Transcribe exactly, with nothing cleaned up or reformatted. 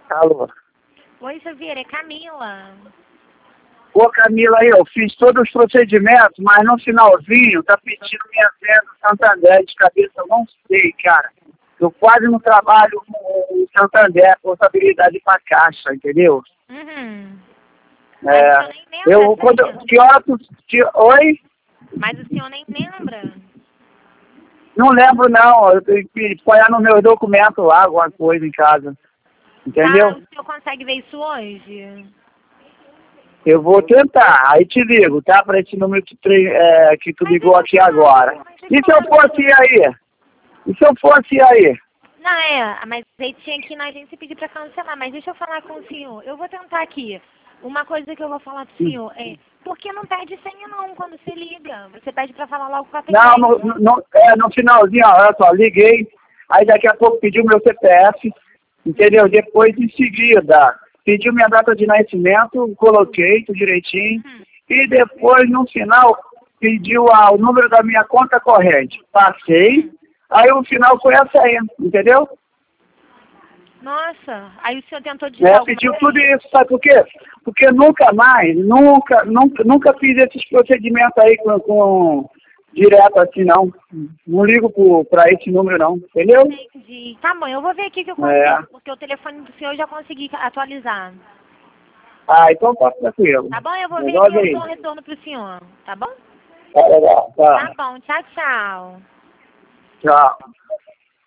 Alô. Oi, seu Vieira, é Camila. Ô, Camila, aí, eu fiz todos os procedimentos, mas no finalzinho tá pedindo minha senha do Santander de cabeça, eu não sei, cara. Eu quase não trabalho com o Santander, contabilidade pra caixa, entendeu? Uhum. É, Mas o senhor nem lembra, eu, quando, sério? que hora tu, que, oi? Mas o senhor nem lembra? Não lembro não, eu tenho que olhar no meu documento lá, alguma coisa em casa, entendeu? Tá, o senhor consegue ver isso hoje? Eu vou tentar, aí te ligo, tá? Para esse número que, tre- é, que tu Mas ligou deixa aqui eu falar, agora. mas deixa E eu se eu falar. fosse aí? E se eu fosse aí? Não, é, mas aí tinha que ir na agência pedir pra cancelar, mas deixa eu falar com o senhor. Eu vou tentar aqui. Uma coisa que eu vou falar pro senhor é, por que não pede senha não quando você liga? Você pede pra falar logo com a Não, atendente. no, no, no- é, no finalzinho, ó, olha só, liguei, aí daqui a pouco pediu meu C P F, entendeu? Depois, em seguida, pediu minha data de nascimento, coloquei tudo direitinho, Hum. e depois, no final, pediu ah, o número da minha conta corrente. Passei, aí o final foi a senha, entendeu? Nossa, aí o senhor tentou digitar É, alguma pediu tudo coisa? isso, sabe por quê? Porque nunca mais, nunca, nunca, nunca fiz esses procedimentos aí com, com direto assim, não. Não ligo pro, pra esse número, não, entendeu? Entendi. Tá bom, eu vou ver aqui que eu É. consigo, porque o telefone do senhor eu já consegui atualizar. Ah, então tá tranquilo. Tá bom? Eu vou ver aqui Resolve e eu aí. dou um retorno pro senhor. Tá bom? Tá legal, Tá tá. bom, tchau, tchau. Tchau.